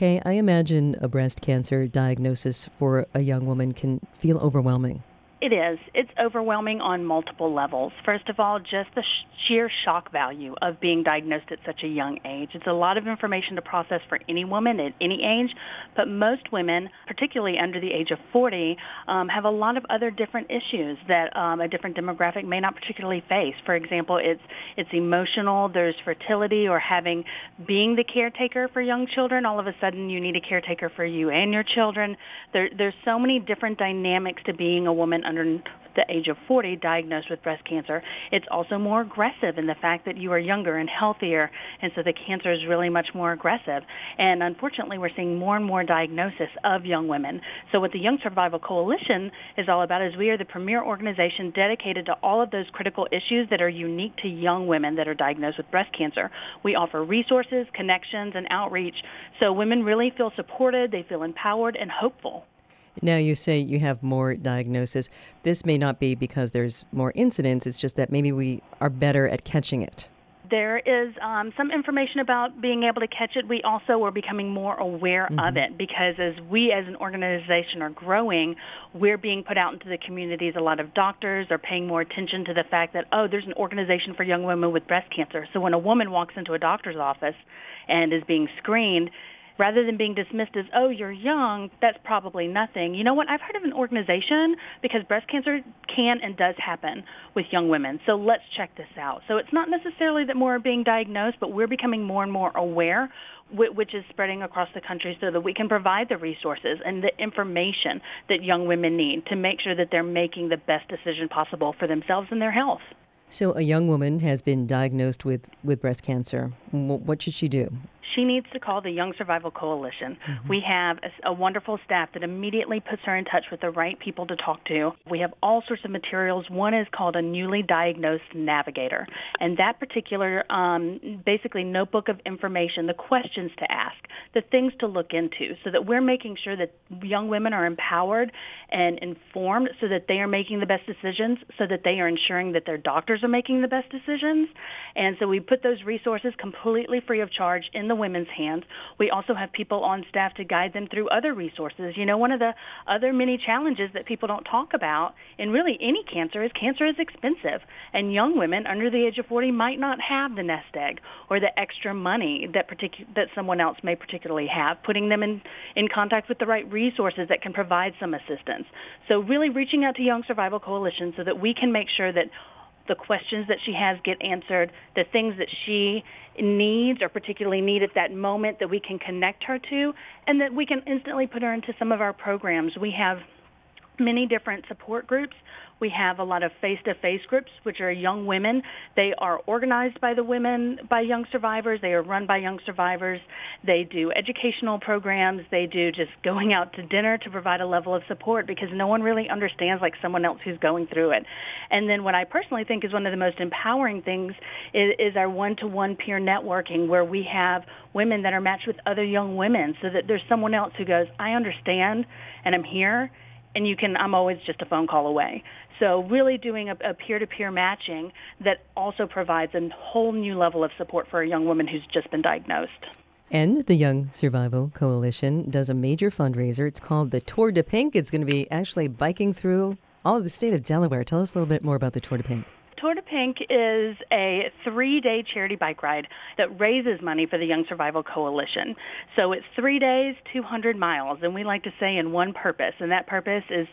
Kay, I imagine a breast cancer diagnosis for a young woman can feel overwhelming. It is. It's overwhelming on multiple levels. First of all, just the sheer shock value of being diagnosed at such a young age. It's a lot of information to process for any woman at any age, but most women, particularly under the age of 40, have a lot of other different issues that a different demographic may not particularly face. For example, it's emotional. There's fertility or being the caretaker for young children. All of a sudden, you need a caretaker for you and your children. There's so many different dynamics to being a woman under the age of 40 diagnosed with breast cancer. It's also more aggressive in the fact that you are younger and healthier, and so the cancer is really much more aggressive. And unfortunately, we're seeing more and more diagnosis of young women. So what the Young Survival Coalition is all about is we are the premier organization dedicated to all of those critical issues that are unique to young women that are diagnosed with breast cancer. We offer resources, connections, and outreach so women really feel supported, they feel empowered, and hopeful. Now, you say you have more diagnosis. This may not be because there's more incidence. It's just that maybe we are better at catching it. There is some information about being able to catch it. We also are becoming more aware of it because as we as an organization are growing, we're being put out into the communities. A lot of doctors are paying more attention to the fact that, there's an organization for young women with breast cancer. So when a woman walks into a doctor's office and is being screened, rather than being dismissed as, you're young, that's probably nothing. You know what? I've heard of an organization because breast cancer can and does happen with young women. So let's check this out. So it's not necessarily that more are being diagnosed, but we're becoming more and more aware, which is spreading across the country so that we can provide the resources and the information that young women need to make sure that they're making the best decision possible for themselves and their health. So a young woman has been diagnosed with breast cancer. What should she do? She needs to call the Young Survival Coalition. We have a wonderful staff that immediately puts her in touch with the right people to talk to. We have all sorts of materials. One is called a newly diagnosed navigator. And that particular basically notebook of information, the questions to ask, the things to look into so that we're making sure that young women are empowered and informed so that they are making the best decisions, so that they are ensuring that their doctors are making the best decisions. And so we put those resources completely free of charge in the women's hands. We also have people on staff to guide them through other resources. You know, one of the other many challenges that people don't talk about in really any cancer is expensive. And young women under the age of 40 might not have the nest egg or the extra money that someone else may particularly have, putting them in contact with the right resources that can provide some assistance. So really reaching out to Young Survival Coalition so that we can make sure that the questions that she has get answered, the things that she needs or particularly need at that moment that we can connect her to, and that we can instantly put her into some of our programs. We have many different support groups. We have a lot of face-to-face groups, which are young women. They are organized by young survivors. They are run by young survivors. They do educational programs. They do just going out to dinner to provide a level of support because no one really understands like someone else who's going through it. And then what I personally think is one of the most empowering things is our one-to-one peer networking where we have women that are matched with other young women so that there's someone else who goes, I understand and I'm here. And I'm always just a phone call away. So really doing a peer-to-peer matching that also provides a whole new level of support for a young woman who's just been diagnosed. And the Young Survival Coalition does a major fundraiser. It's called the Tour de Pink. It's going to be actually biking through all of the state of Delaware. Tell us a little bit more about the Tour de Pink. Tour de Pink is a 3-day charity bike ride that raises money for the Young Survival Coalition. So it's 3 days, 200 miles, and we like to say in one purpose, and that purpose is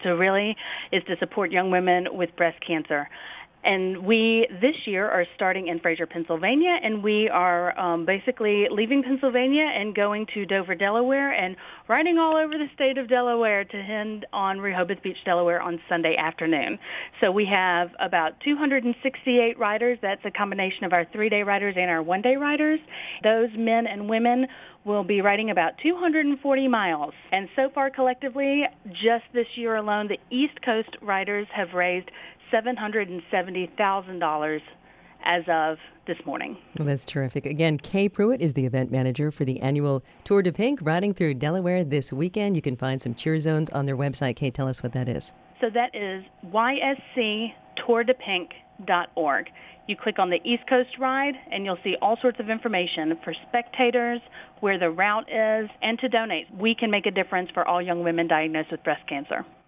to support young women with breast cancer. And we, this year, are starting in Fraser, Pennsylvania, and we are basically leaving Pennsylvania and going to Dover, Delaware, and riding all over the state of Delaware to end on Rehoboth Beach, Delaware on Sunday afternoon. So we have about 268 riders. That's a combination of our 3-day riders and our 1-day riders. Those men and women will be riding about 240 miles. And so far, collectively, just this year alone, the East Coast riders have raised $770,000 as of this morning. Well, that's terrific. Again, Kay Pruitt is the event manager for the annual Tour de Pink riding through Delaware this weekend. You can find some cheer zones on their website. Kay, tell us what that is. So that is ysctourdepink.com. breastcancer.org. You click on the East Coast ride, and you'll see all sorts of information for spectators, where the route is, and to donate. We can make a difference for all young women diagnosed with breast cancer.